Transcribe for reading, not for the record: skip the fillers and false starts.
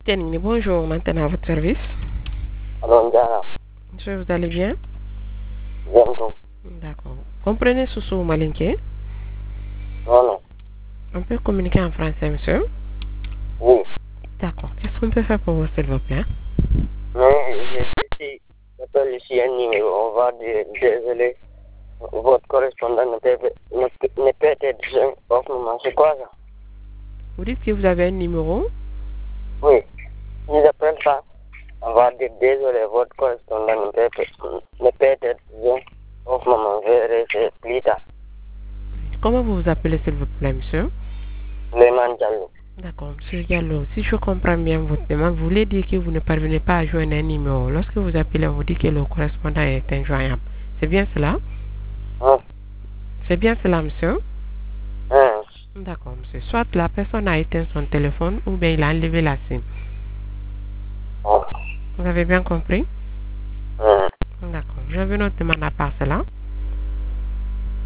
Tenini, bonjour, maintenant à votre service. Alors, Diana, Monsieur, vous allez bien? bientôt. D'accord. Comprenez Soussou Malinké? Non, non. On peut communiquer en français, monsieur? Oui. D'accord. Qu'est-ce qu'on peut faire pour vous, s'il vous plaît? Mais ici, j'appelle ici un numéro. On va dire, désolé, votre correspondant ne peut être jeune en ce moment. C'est quoi ça? Vous dites que vous avez un numéro? Oui. Si j'appelle ça, on va dire, désolé, votre correspondant ne peut être jeune en ce moment. Je vais rester plus tard. Comment vous vous appelez, s'il vous plaît, monsieur? Suleiman Diallo. D'accord, monsieur Diallo. Si je comprends bien votre demande, vous voulez dire que vous ne parvenez pas à joindre un numéro. Lorsque vous appelez, on vous dit que le correspondant est injoignable. C'est bien cela? Hein? C'est bien cela, monsieur? Hein? D'accord, monsieur. Soit la personne a éteint son téléphone ou bien il a enlevé la SIM. Hein? Vous avez bien compris? Hein? D'accord. Je vais noter demande à part cela.